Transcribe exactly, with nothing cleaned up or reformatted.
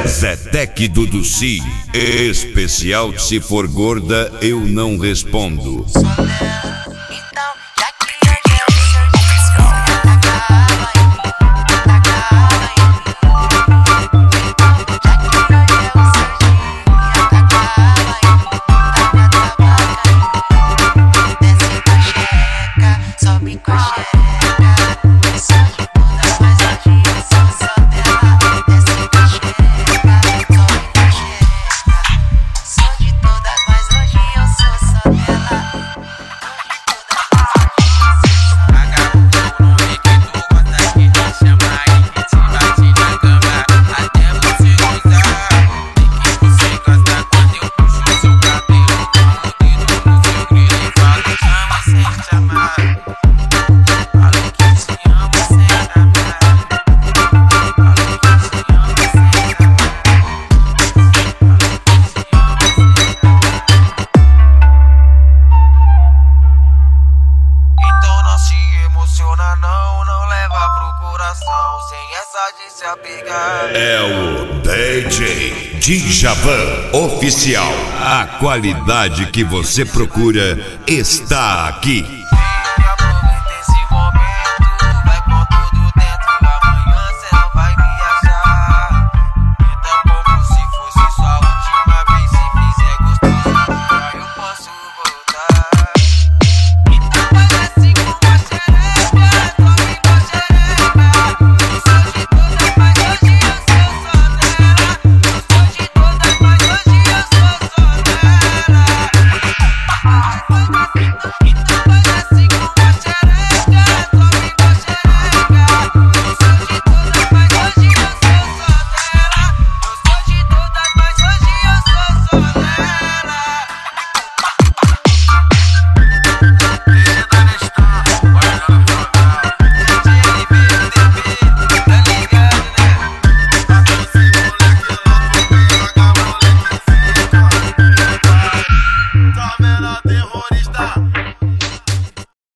Zetec Duduci, especial se for gorda eu não respondo. Não, não leva pro coração, sem essa de se apegar. É o D J Djavan Oficial. A qualidade que você procura está aqui.